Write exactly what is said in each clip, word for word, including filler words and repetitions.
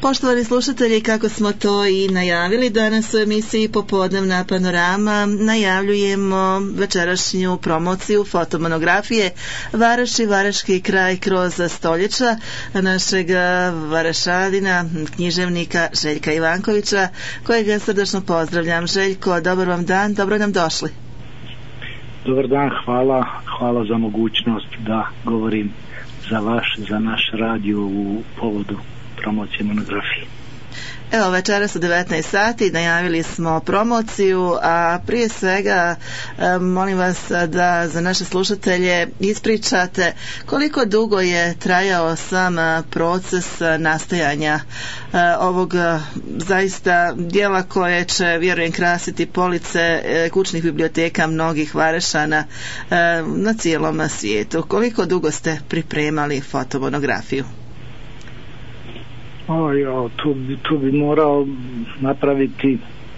Poštovani slušatelji, kako smo to i najavili, danas u emisiji Popodnevna panorama najavljujemo večerašnju promociju fotomonografije Varaš i Varaški kraj kroz stoljeća našeg Varašadina, književnika Željka Ivankovića, kojeg srdačno pozdravljam. Željko, dobar vam dan, dobro nam došli. Dobar dan, hvala, hvala za mogućnost da govorim za vaš, za naš radio u povodu promocije monografije. Evo, večeras u devetnaest sati najavili smo promociju, a prije svega molim vas da za naše slušatelje ispričate koliko dugo je trajao sam proces nastajanja ovog zaista dijela koje će, vjerujem, krasiti police kućnih biblioteka mnogih Varešana na cijelom svijetu. Koliko dugo ste pripremali fotomonografiju? O, jo, tu, bi, tu bi morao napraviti e,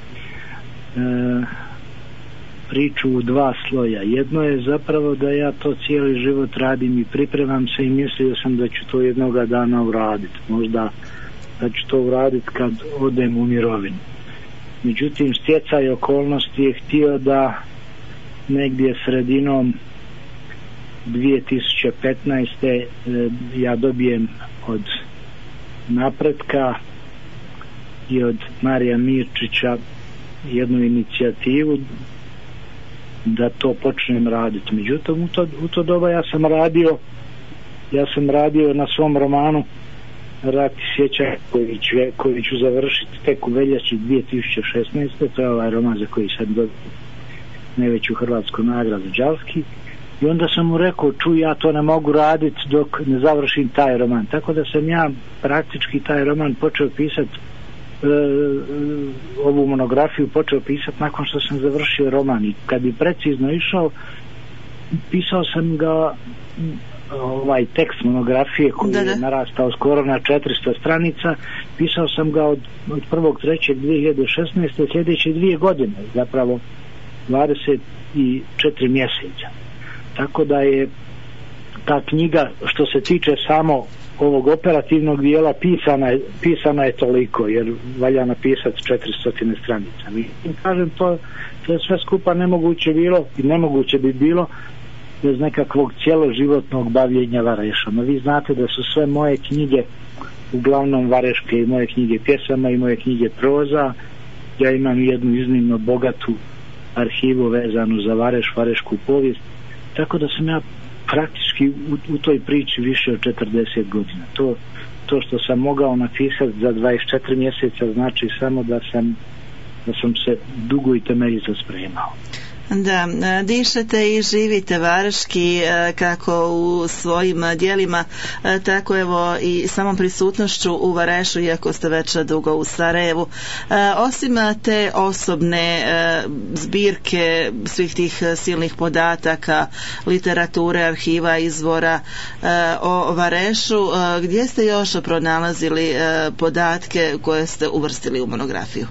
priču u dva sloja. Jedno je zapravo da ja to cijeli život radim i pripremam se i mislio sam da ću to jednoga dana uraditi. Možda da ću to uraditi kad odem u mirovinu. Međutim, stjecaj okolnosti je htio da negdje sredinom dvije tisuće petnaeste. E, ja dobijem od Napretka i od Marija Mirčića jednu inicijativu da to počnem raditi. Međutim, u to, u to doba ja sam radio ja sam radio na svom romanu Rat i sjećaj koji ću, koji ću završiti tek u veljači dvije tisuće šesnaeste. To je ovaj roman za koji sam dobio najveću hrvatsku nagradu Đalski. I onda sam mu rekao, čuj, ja to ne mogu raditi dok ne završim taj roman. Tako da sam ja praktički taj roman počeo pisati, e, ovu monografiju počeo pisati nakon što sam završio roman. I kad bi precizno išao, pisao sam ga, ovaj tekst monografije koji da, da. je narastao skoro na četiristo stranica, pisao sam ga od, od prvog trećeg dvije hiljade šesnaeste. sljedeće dvije godine, zapravo dvadeset četiri mjeseca. Tako da je ta knjiga, što se tiče samo ovog operativnog dijela, pisana je, pisana je toliko, jer valja napisati četiristo stranica. I kažem, to, to je sve skupa nemoguće bilo i nemoguće bi bilo bez nekakvog cjeloživotnog bavljenja Varešom. Vi znate da su sve moje knjige uglavnom vareške, i moje knjige pjesama i moje knjige proza. Ja imam jednu iznimno bogatu arhivu vezanu za Vareš, varešku povijest. Tako da sam ja praktički u, u toj priči više od četrdeset godina. To, to što sam mogao napisati za dvadeset četiri mjeseca znači samo da sam, da sam se dugo i temeljito spremao. Da, dišete i živite vareški kako u svojim djelima, tako evo i samom prisutnošću u Varešu, iako ste već dugo u Sarajevu. Osim te osobne zbirke svih tih silnih podataka, literature, arhiva, izvora o Varešu, gdje ste još pronalazili podatke koje ste uvrstili u monografiju?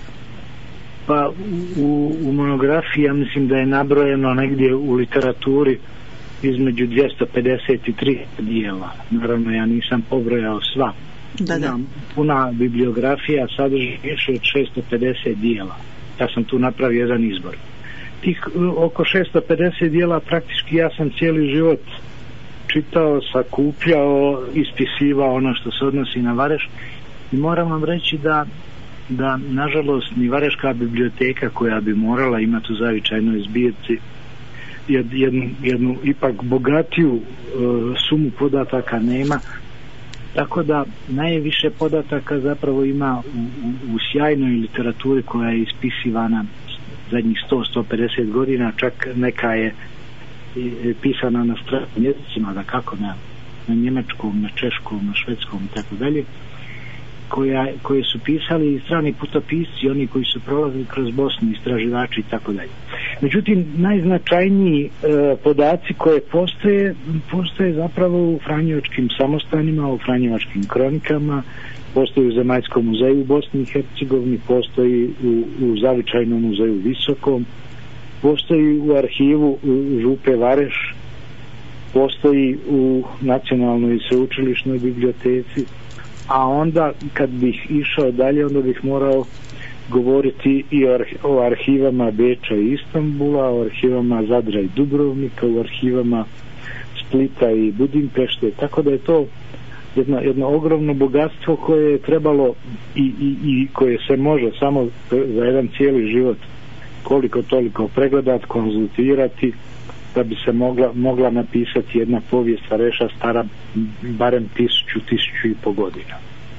Pa u, u monografiji ja mislim da je nabrojeno negdje u literaturi između dvjesto pedeset i tristo dijela. Naravno, ja nisam pobrojao sva. Da, da. Puna bibliografija sadrži više od šesto pedeset dijela. Ja sam tu napravio jedan izbor. Tih oko šesto pedeset dijela praktički ja sam cijeli život čitao, sakupljao, ispisivao ono što se odnosi na Vareš. I moram vam reći da da nažalost ni Vareška biblioteka, koja bi morala imati u zavičajnoj zbirci jednu, jednu ipak bogatiju uh, sumu podataka, nema. Tako da najviše podataka zapravo ima u, u, u sjajnoj literaturi koja je ispisivana zadnjih sto do sto pedeset godina, čak neka je pisana na stranim jezicima, da kako na, na njemačkom, na češkom, na švedskom i tako dalje. Koja, koje su pisali strani putopisci, oni koji su prolazili kroz Bosnu, istraživači i tako dalje. Međutim, najznačajniji e, podaci koje postoje, postoje zapravo u Franjevačkim samostanima, u Franjevačkim kronikama, postoji u Zemaljskom muzeju u Bosni i Hercegovini, postoji u, u Zavičajnom muzeju Visokom, postoji u arhivu u Župe Vareš, postoji u Nacionalnoj sveučilišnoj biblioteci, a onda kad bih išao dalje, onda bih morao govoriti i o, arhi- o arhivama Beča i Istanbula, o arhivama Zadra i Dubrovnika, o arhivama Splita i Budimpešte, tako da je to jedno, jedno ogromno bogatstvo koje je trebalo i, i, i koje se može samo za jedan cijeli život koliko toliko pregledati, konzultirati, da bi se mogla, mogla napisati jedna povijest Vareša stara barem tisuću, tisuću i po godina.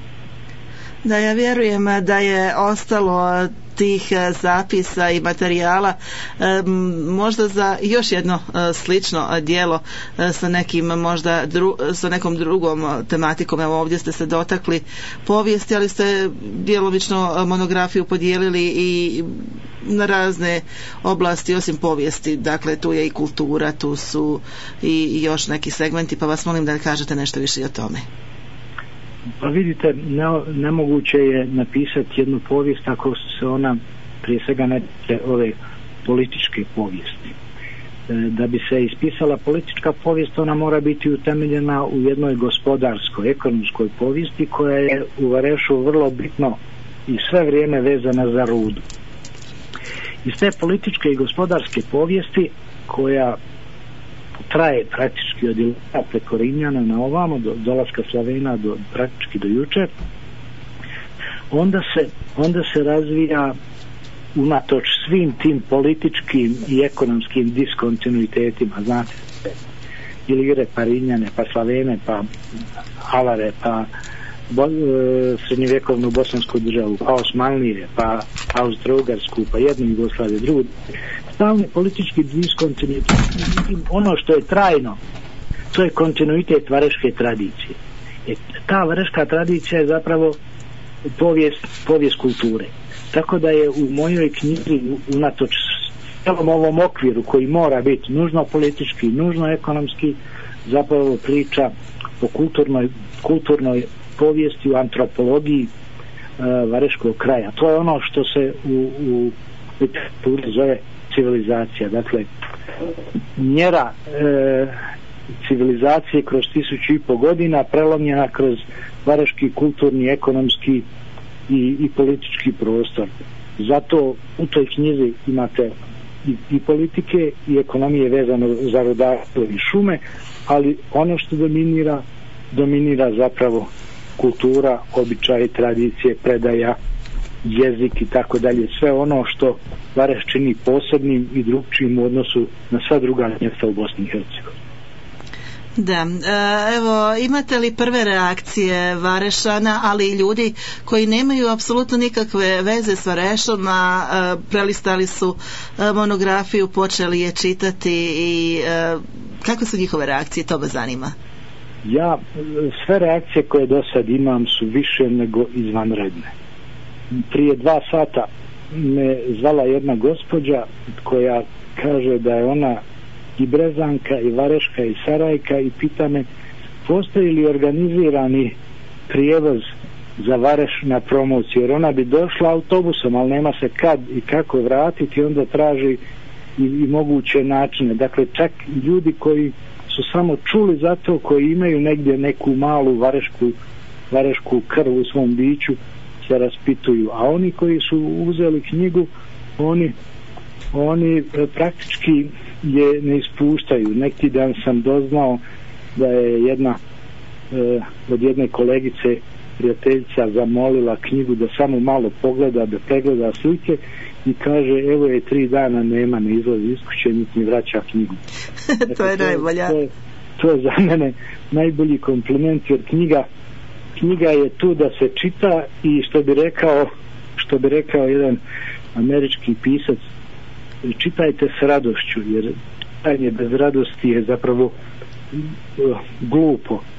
Da, ja vjerujem da je ostalo tih zapisa i materijala možda za još jedno slično djelo sa nekim možda dru, sa nekom drugom tematikom. Evo, ovdje ste se dotakli povijesti, ali ste djelomično monografiju podijelili i na razne oblasti osim povijesti. Dakle, tu je i kultura, tu su i još neki segmenti, pa vas molim da kažete nešto više i o tome. Pa vidite, ne, nemoguće je napisati jednu povijest ako se ona prije svega ne tiče ove političke povijesti. E, da bi se ispisala politička povijest, ona mora biti utemeljena u jednoj gospodarskoj, ekonomskoj povijesti koja je u Varešu vrlo bitno i sve vrijeme vezana za rudu. Iz te političke i gospodarske povijesti, koja traje praktički od Ilira preko Rimljana na ovamo, do dolaska Slavena do, praktički do jučer, onda se, onda se razvija unatoč svim tim političkim i ekonomskim diskontinuitetima, znate, Ilire pa Rimljane, pa Slavene, pa Avare, pa bo, e, srednjovjekovnu bosansku državu, pa Osmanlije, pa Austro-Ugarsku, pa jednu Jugoslaviju, drugu. Stalni politički diskontinuitet. Ono što je trajno, to je kontinuitet vareške tradicije. E, ta vareška tradicija je zapravo povijest, povijest kulture. Tako da je u mojoj knjizi unatoč cijelom ovom okviru koji mora biti nužno politički, nužno ekonomski, zapravo priča o kulturnoj, kulturnoj povijesti, u antropologiji uh, vareškog kraja. To je ono što se u, u literaturi zove civilizacija. Dakle, mjera e, civilizacije kroz tisuću i po godina prelomljena kroz vareški kulturni, ekonomski i, i politički prostor. Zato u toj knjizi imate i, i politike i ekonomije vezano za rudarstvo i šume, ali ono što dominira, dominira zapravo kultura, običaje, tradicije, predaja, jezik i tako dalje, sve ono što Vareš čini posebnim i drugčijim u odnosu na sva druga mjesta u Bosni i Hercegovini. Da, evo, imate li prve reakcije Varešana, ali i ljudi koji nemaju apsolutno nikakve veze s Varešom, a prelistali su monografiju, počeli je čitati i kakve su njihove reakcije, to me zanima. Ja, sve reakcije koje do sad imam su više nego izvanredne. Prije dva sata me zvala jedna gospođa koja kaže da je ona i Brezanka i Vareška i Sarajka i pita me postoji li organizirani prijevoz za Vareš na promociju, jer ona bi došla autobusom, ali nema se kad i kako vratiti, onda traži i, i moguće načine. Dakle, čak ljudi koji su samo čuli za to, koji imaju negdje neku malu varešku, varešku krv u svom biću, se raspituju, a oni koji su uzeli knjigu, oni oni praktički je ne ispuštaju. Neki dan sam doznao da je jedna e, od jedne kolegice prijateljica zamolila knjigu da samo malo pogleda, da pregleda slike i kaže evo je tri dana nema, ne izlazi iz kuće, niti mi vraća knjigu. Dakle, to je najbolja. To je, to je za mene najbolji kompliment, jer knjiga knjiga je tu da se čita i što bi rekao što bi rekao jedan američki pisac, čitajte s radošću, jer čitanje bez radosti je zapravo uh, glupo. Uh,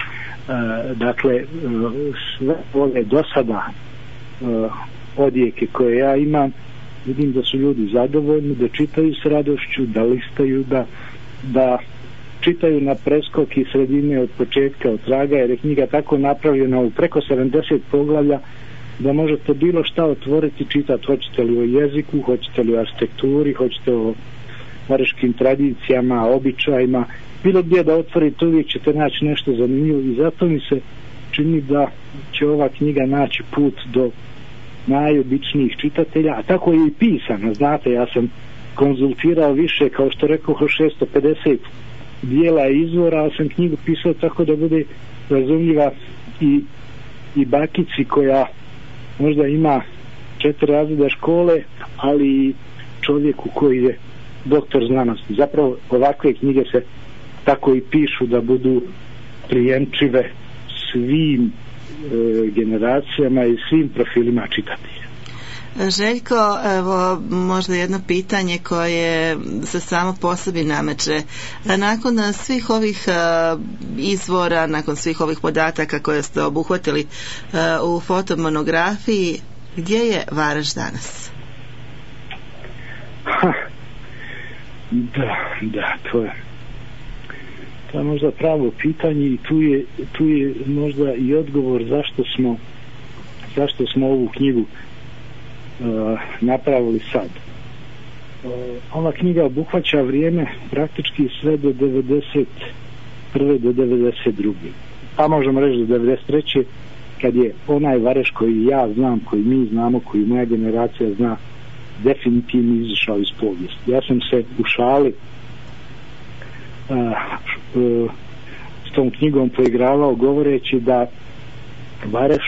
dakle, uh, sve ove do sada uh, odjeke koje ja imam, vidim da su ljudi zadovoljni, da čitaju s radošću, da listaju, da, da čitaju na preskok i sredine od početka, od traga, jer je knjiga tako napravljena u preko sedamdeset poglavlja da možete bilo šta otvoriti, čitati, hoćete li o jeziku, hoćete li o arhitekturi, hoćete o vareškim tradicijama, običajima, bilo gdje da otvorite uvijek ćete naći nešto zanimljivo i zato mi se čini da će ova knjiga naći put do najobičnijih čitatelja, a tako je i pisano. Znate, ja sam konzultirao više, kao što rekao, šesto pedeset dijela izvora, ali sam knjigu pisao tako da bude razumljiva i, i bakici koja možda ima četiri razreda škole, ali i čovjeku koji je doktor znanosti. Zapravo ovakve knjige se tako i pišu da budu prijemčive svim e, generacijama i svim profilima čitatelja. Željko, evo možda jedno pitanje koje se samo po sebi nameće. Nakon svih ovih izvora, nakon svih ovih podataka koje ste obuhvatili u fotomonografiji, gdje je Vareš danas? Ha, da, da, to je to je možda pravo pitanje i tu je, tu je možda i odgovor zašto smo zašto smo ovu knjigu Uh, napravili sad. Uh, ova knjiga obuhvaća vrijeme praktički sve do devedeset prve do devedeset druge pa možemo reći do devedeset treće kad je onaj Vareš koji ja znam, koji mi znamo, koji moja generacija zna, definitivno izašao iz povijesti. Ja sam se u šali uh, uh, s tom knjigom poigravao govoreći da Vareš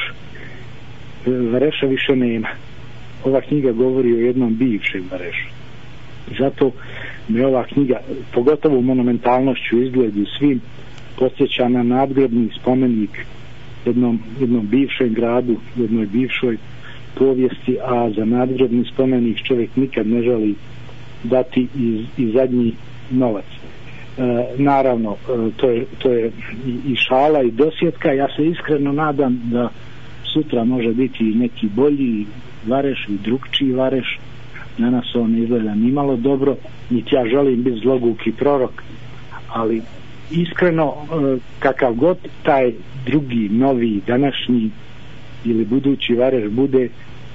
uh, Vareša više nema. Ova knjiga govori o jednom bivšem Varešu. Zato me ova knjiga, pogotovo monumentalnošću, izgledu svim, podsjeća na nadgrobni spomenik jednom, jednom bivšem gradu, jednoj bivšoj povijesti, a za nadgrobni spomenik čovjek nikad ne želi dati i, i zadnji novac. E, naravno, e, to je, to je i, i šala i dosjetka. Ja se iskreno nadam da sutra može biti neki bolji Vareš i drugčiji Vareš. Danas on izgleda nimalo dobro, niti ja želim biti zloguki prorok, ali iskreno kakav god taj drugi, novi, današnji ili budući Vareš bude,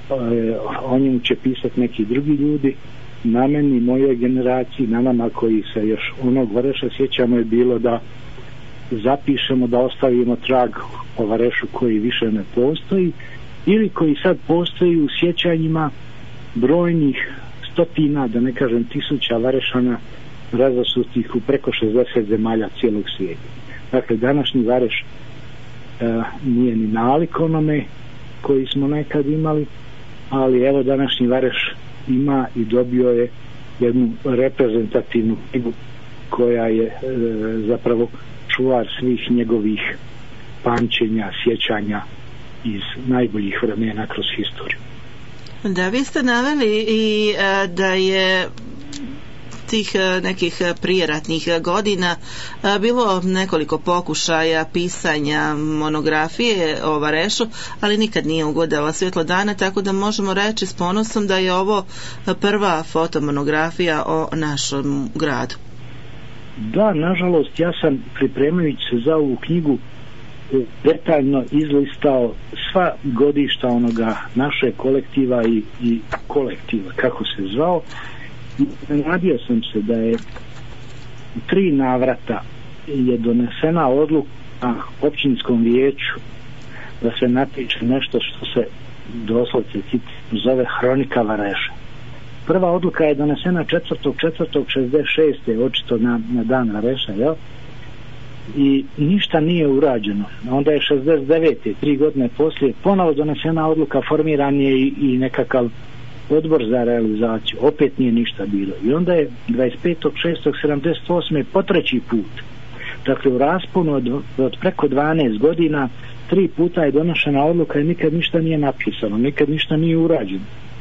o njemu će pisati neki drugi ljudi. Na meni, mojoj generaciji, na nama koji se još onog Vareša sjećamo, je bilo da zapišemo, da ostavimo trag o Varešu koji više ne postoji ili koji sad postoji u sjećanjima brojnih stotina, da ne kažem tisuća Varešana razasutih u preko šezdeset zemalja cijelog svijeta. Dakle, današnji Vareš e, nije ni nalik onome koji smo nekad imali, ali evo današnji Vareš ima i dobio je jednu reprezentativnu knjigu koja je e, zapravo čuvar svih njegovih pamćenja, sjećanja iz najboljih vremena kroz historiju. Da, vi ste naveli i e, da je tih nekih prijeratnih godina bilo nekoliko pokušaja pisanja monografije o Varešu, ali nikad nije ugledala svjetlo dana, tako da možemo reći s ponosom da je ovo prva fotomonografija o našem gradu. Da, nažalost, ja sam pripremajući se za ovu knjigu detaljno izlistao sva godišta onoga naše kolektiva i, i kolektiva, kako se zvao, i nadio sam se da je u tri navrata je donesena odluka na općinskom vijeću da se napiše nešto što se doslovce zove Hronika Vareša. Prva odluka je donesena četvrtog četvrtog šezdeset šeste očito na, na dan Vareša, jel? I ništa nije urađeno. Onda je šezdeset devete tri godine poslije ponovo donesena odluka, formiran je i, i nekakav odbor za realizaciju, opet nije ništa bilo. I onda je dvadeset petog šestog sedamdeset osme po treći put, dakle u rasponu od, od preko dvanaest godina, tri puta je donošena odluka i nikad ništa nije napisano, nikad ništa nije urađeno.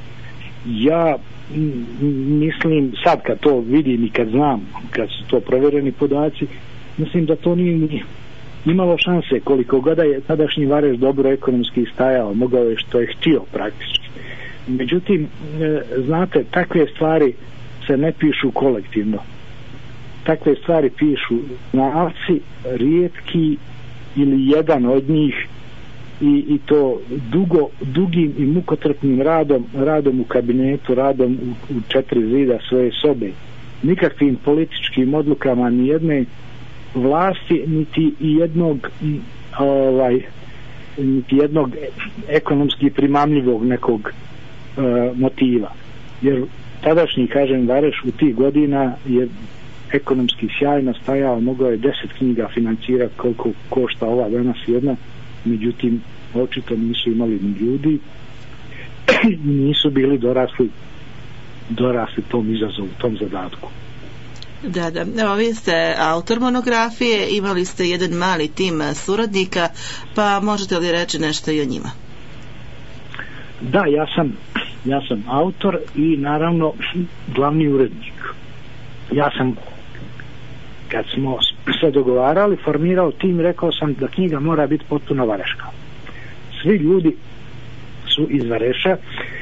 Ja mislim, sad kad to vidim i kad znam, kad su to provjereni podaci, mislim da to nije imalo šanse, koliko god je tadašnji Vareš dobro ekonomski stajao, mogao je što je htio praktički. Međutim, znate, takve stvari se ne pišu kolektivno. Takve stvari pišu znalci, rijetki ili jedan od njih, i, i to dugo, dugim i mukotrpnim radom, radom u kabinetu, radom u, u četiri zida svoje sobe. Nikakvim političkim odlukama ni jedne vlasti, niti i jednog ovaj, niti jednog ekonomski primamljivog nekog e, motiva. Jer tadašnji, kažem, Vareš u tih godina je ekonomski sjajno stajao, mogao je deset knjiga financirati koliko košta ova danas jedna, međutim očito nisu imali ni ljudi i nisu bili dorasli dorasli tom izazovu, tom zadatku. Da, da. Evo, vi ste autor monografije, imali ste jedan mali tim suradnika, pa možete li reći nešto i o njima? Da, ja sam ja sam autor i naravno glavni urednik. Ja sam, kad smo se dogovarali, formirao tim, rekao sam da knjiga mora biti potpuno vareška. Svi ljudi su iz Vareša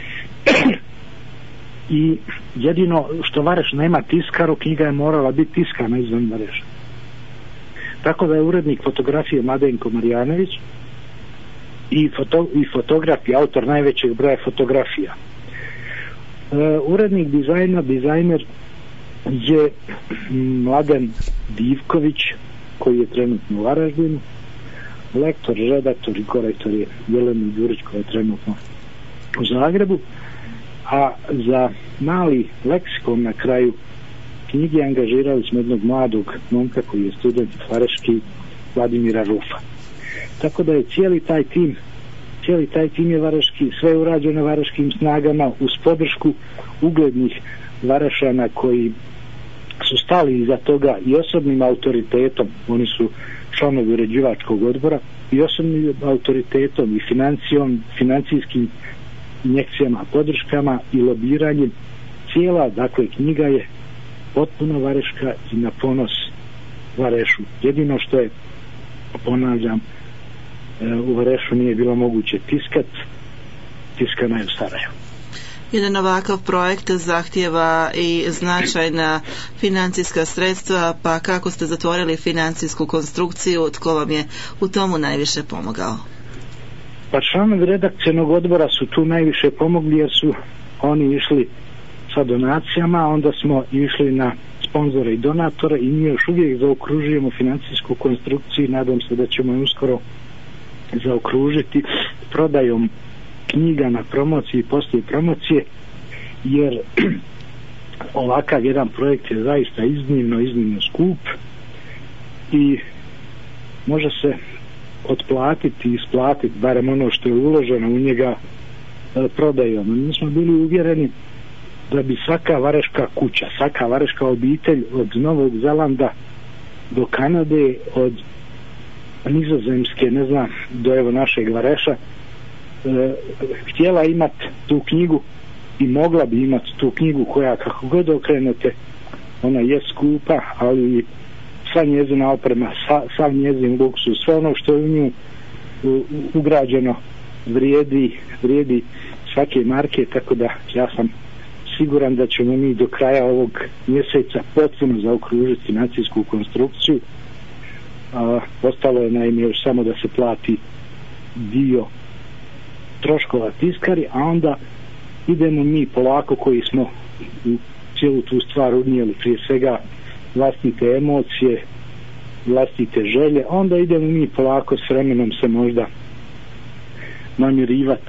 i jedino što Vareš nema tiskaru, knjiga je morala biti tiskana izvan Vareša. Tako da je urednik fotografije Mladenko Marjanović i, foto, i fotograf i autor najvećeg broja fotografija. Uh, urednik dizajna, dizajner je Mladen Divković, koji je trenutno u Varaždinu, lektor, redaktor i korektor je Jelena Đurić, koja je trenutno u Zagrebu, a za mali leksikon na kraju knjige angažirali smo jednog mladog momka koji je student vareški, Vladimira Rufa. Tako da je cijeli taj tim cijeli taj tim je vareški, sve je urađeno vareškim snagama uz podršku uglednih Varešana koji su stali iza toga i osobnim autoritetom, oni su članovi uređivačkog odbora, i osobnim autoritetom i financijom, financijskim injekcijama, podrškama i lobiranjem. Cijela, dakle, knjiga je potpuno vareška i na ponos Varešu. Jedino što je, ponavljam, u Varešu nije bilo moguće tiskat, tiskana je u Sarajevu. Jedan ovakav projekt zahtijeva i značajna financijska sredstva, pa kako ste zatvorili financijsku konstrukciju, tko vam je u tomu najviše pomogao? Pa članovi redakcionog odbora su tu najviše pomogli, jer su oni išli sa donacijama, onda smo išli na sponzore i donatore i mi još uvijek zaokružujemo financijsku konstrukciju i nadam se da ćemo uskoro zaokružiti prodajom knjiga na promociji i poslije promocije, jer ovakav jedan projekt je zaista iznimno, iznimno skup i može se otplatiti i isplatiti barem ono što je uloženo u njega e, prodajom. Mi smo bili uvjereni da bi svaka vareška kuća, svaka vareška obitelj od Novog Zelanda do Kanade, od Nizozemske, ne znam, do evo našeg Vareša, e, htjela imati tu knjigu i mogla bi imati tu knjigu koja, kako god okrenete, ona je skupa, ali sva njezina oprema, sa, sav njezin luksus, sve ono što je u nju u, ugrađeno vrijedi, vrijedi svake marke, tako da ja sam siguran da ćemo mi do kraja ovog mjeseca potpuno zaokružiti financijsku konstrukciju. A, ostalo je naime još samo da se plati dio troškova tiskari, a onda idemo mi polako koji smo u cijelu tu stvar unijeli prije svega vlastite emocije, vlastite želje, onda idemo mi polako s vremenom se možda namirivati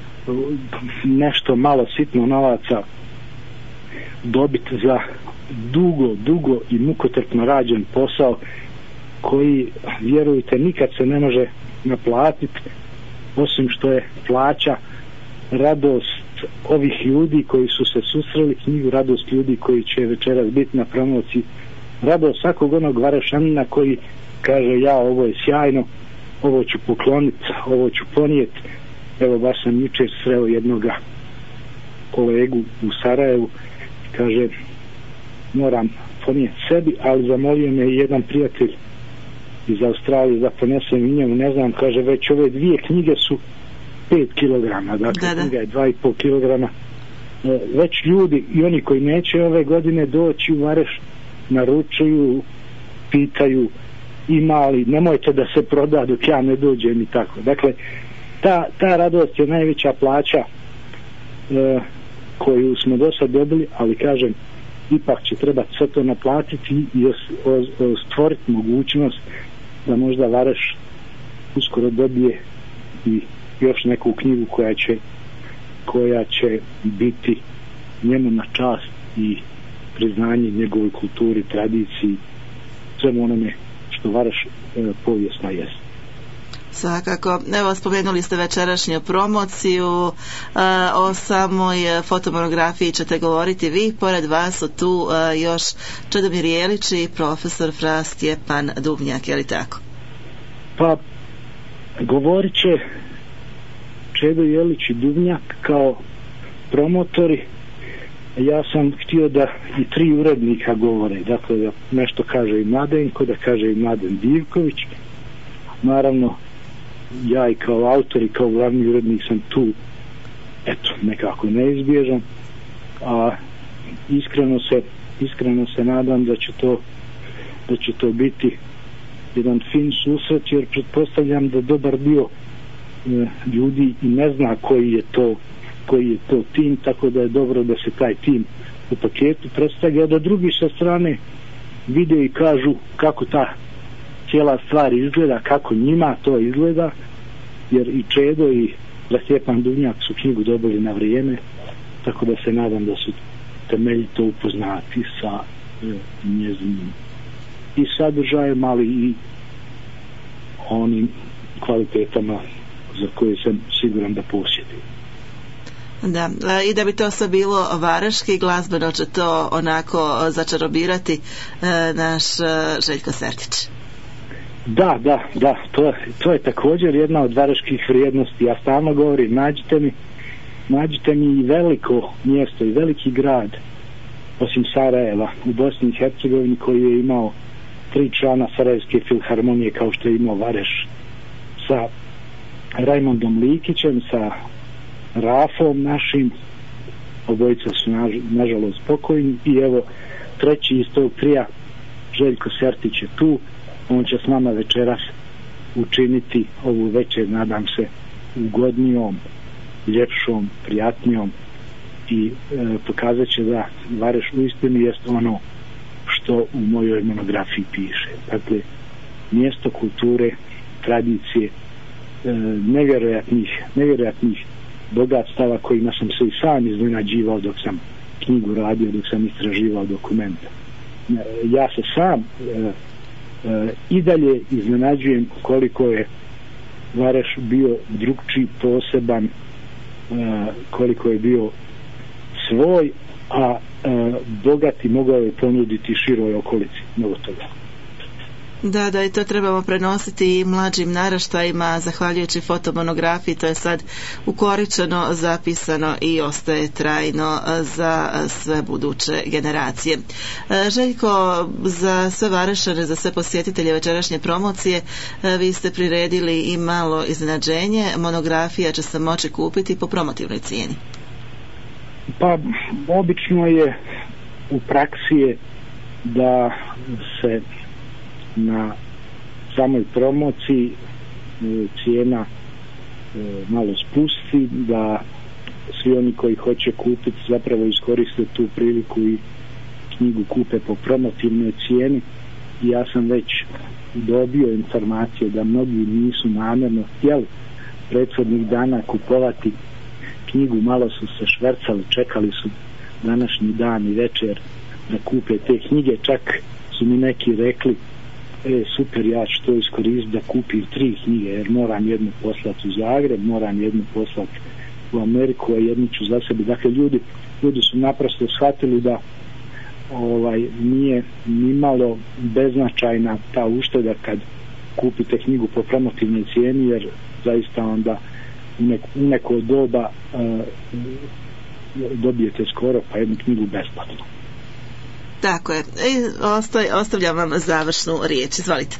nešto malo sitno novaca dobiti za dugo, dugo i mukotrpno rađen posao koji, vjerujte, nikad se ne može naplatiti, osim što je plaća radost ovih ljudi koji su se susreli knjigu, radost ljudi koji će večeras biti na promociji, radost svakog onog Varešanina koji kaže ja ovo je sjajno, ovo ću pokloniti, ovo ću ponijeti. Evo baš sam jučer sreo jednoga kolegu u Sarajevu, kaže moram ponijeti sebi, ali zamolio me jedan prijatelj iz Australije da ponesem i njemu, ne znam, kaže već ove dvije knjige su pet kilograma, dakle da, da. Knjiga je dva i pol kilograma. E, već ljudi i oni koji neće ove godine doći u Vareš naručuju, pitaju ima li, nemojte da se proda dok ja ne dođem i tako. Dakle, ta, ta radost je najveća plaća e, koju smo do sad dobili, ali kažem, ipak će trebati sve to naplatiti i os, os, os, stvoriti mogućnost da možda Vareš uskoro dobije i još neku knjigu koja će koja će biti njemu na čast i priznanje njegovoj kulturi, tradiciji, svemu onome što Varaš e, povijesna jest. Svakako. Evo, spomenuli ste večerašnju promociju, a, o samoj fotomonografiji ćete govoriti vi, pored vas su tu a, još Čedomir Jelić i profesor Fra Stjepan Duvnjak, je li tako? Pa, govorit će Čedo Jelić i Duvnjak kao promotori. Ja sam htio da i tri urednika govore, dakle da nešto kaže i Mladenko, da kaže i Mladen Divković. Naravno, ja i kao autor i kao glavni urednik sam tu, eto, nekako neizbježan, a iskreno se iskreno se nadam da će to da će to biti jedan fin susret, jer pretpostavljam da dobar dio e, ljudi i ne zna koji je to koji je to tim, tako da je dobro da se taj tim u paketu predstavlja, da drugi sa strane vide i kažu kako ta cijela stvar izgleda, kako njima to izgleda, jer i Čedo i Stjepan Duvnjak su knjigu dobili na vrijeme, tako da se nadam da su temeljito upoznati sa e, njezinim i sadržajem, ali i onim kvalitetama za koje sam siguran da posjedim. Da, i da bi to sve bilo varaški, glazbeno će to onako začarobirati e, naš e, Željko Sertić. Da, da, da, to, to je također jedna od varaških vrijednosti. Ja stalno govorim, nađite mi, nađite mi i veliko mjesto i veliki grad, osim Sarajeva, u Bosni i Hercegovini, koji je imao tri člana Sarajevske filharmonije, kao što je imao Vareš, sa Rajmondom Likićem, sa Rafom našim, obojica su naž, nažalost pokojni, i evo treći iz tog trija, Željko Sertić je tu. On će s nama večeras učiniti ovu večer, nadam se, ugodnijom, ljepšom, prijatnijom i e, pokazat će da Vareš uistinu jest ono što u mojoj monografiji piše. Dakle, mjesto kulture, tradicije, e, nevjerojatnih, nevjerojatnih bogatstava kojima sam se i sam iznenađivao dok sam knjigu radio, dok sam istraživao dokumente. E, ja se sam e, e, i dalje iznenađujem koliko je Vareš bio drugčiji, poseban, e, koliko je bio svoj, a e, bogati mogao je ponuditi široj okolici mnogo toga. Da, da, i to trebamo prenositi i mlađim naraštajima, zahvaljujući fotomonografiji, to je sad ukoričeno, zapisano i ostaje trajno za sve buduće generacije. Željko, za sve Varešane, za sve posjetitelje večerašnje promocije, vi ste priredili i malo iznenađenje, monografija će se moći kupiti po promotivnoj cijeni. Pa, obično je u praksi je da se na samoj promociji cijena malo spusti, da svi oni koji hoće kupiti zapravo iskoriste tu priliku i knjigu kupe po promotivnoj cijeni. I ja sam već dobio informacije da mnogi nisu namjerno htjeli prethodnih dana kupovati knjigu, malo su se švercali, čekali su današnji dan i večer da kupe te knjige, čak su mi neki rekli: e, super, ja ću to iskoristiti da kupim tri knjige, jer moram jednu poslati u Zagreb, moram jednu poslati u Ameriku, a jednu ću za sebe. Dakle, ljudi, ljudi su naprosto shvatili da ovaj, nije nimalo beznačajna ta ušteda kad kupite knjigu po promotivnoj cijeni, jer zaista onda u neko, u neko doba uh, dobijete skoro pa jednu knjigu besplatno. Tako je. I ostav, ostavljam vam završnu riječ. Izvolite.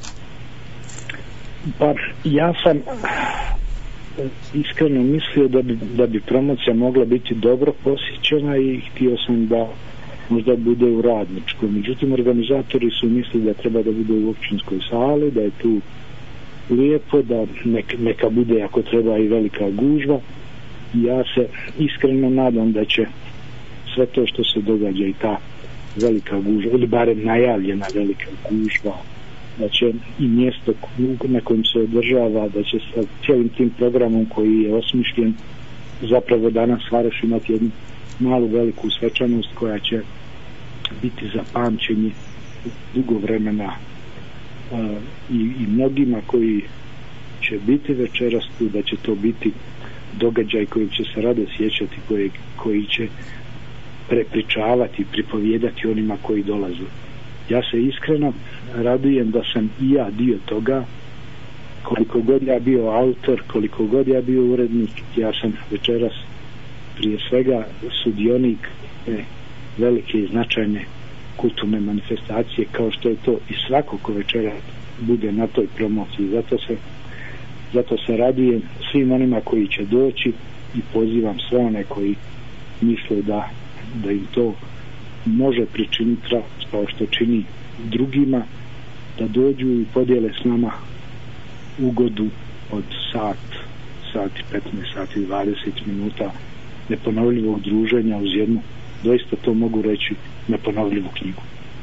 Pa ja sam iskreno mislio da bi, da bi promocija mogla biti dobro posjećena i htio sam da možda bude u Radničkoj. Međutim, organizatori su mislili da treba da bude u općinskoj sali, da je tu lijepo, da neka, neka bude ako treba i velika gužva. I ja se iskreno nadam da će sve to što se događa i ta velika gužva, ili barem najavljena velika gužva, da će i mjesto na kojem se održava, da će sa cijelim tim programom koji je osmišljen zapravo danas Varaš imati jednu malu veliku svečanost koja će biti za pamćenje dugo vremena uh, i, i mnogima koji će biti večeras tu, da će to biti događaj koji će se rado sjećati, koji, koji će prepričavati, pripovijedati onima koji dolaze. Ja se iskreno radujem da sam i ja dio toga, koliko god ja bio autor, koliko god ja bio urednik, ja sam večeras prije svega sudionik e, velike i značajne kulturne manifestacije, kao što je to i svako ko večera bude na toj promociji. Zato se, zato se radujem svim onima koji će doći i pozivam sve one koji misle da, da im to može pričiniti radost kao što čini drugima, da dođu i podijele s nama ugodu od sat, sati petnaest, sati dvadeset minuta neponovljivog druženja uz jednu, doista to mogu reći, neponovljivu knjigu.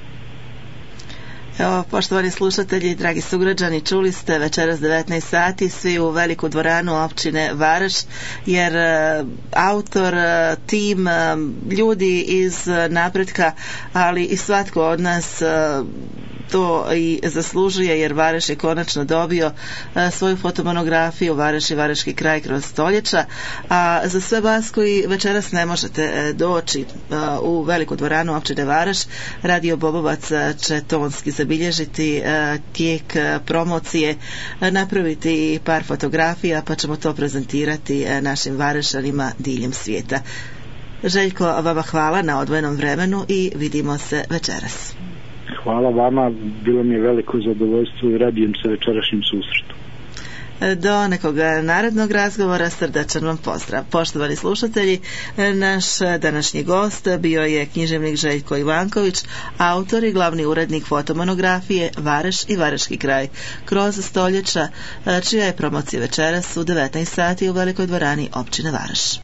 Evo, poštovani slušatelji, dragi sugrađani, čuli ste večeras devetnaest sati, svi u veliku dvoranu općine Varaš, jer uh, autor, uh, tim, uh, ljudi iz uh, napretka, ali i svatko od nas uh, to i zaslužuje, jer Varaš je konačno dobio uh, svoju fotomonografiju Varaš i Varaški kraj kroz stoljeća. A za sve vas koji večeras ne možete uh, doći uh, u veliku dvoranu općine Varaš, Radio Bobovac uh, će tonski zabilježiti uh, tijek uh, promocije, uh, napraviti par fotografija, pa ćemo to prezentirati uh, našim Varašanima diljem svijeta. Željko, vama hvala na odvojenom vremenu i vidimo se večeras. Hvala vama, bilo mi je veliko zadovoljstvo i radujem se večerašnjim susretu. Do nekog narednog razgovora srdačan vam pozdrav. Poštovani slušatelji, naš današnji gost bio je književnik Željko Ivanković, autor i glavni urednik fotomonografije Varaš i Varaški kraj kroz stoljeća, čija je promocija večeras u devetnaest sati u velikoj dvorani općine Varaš.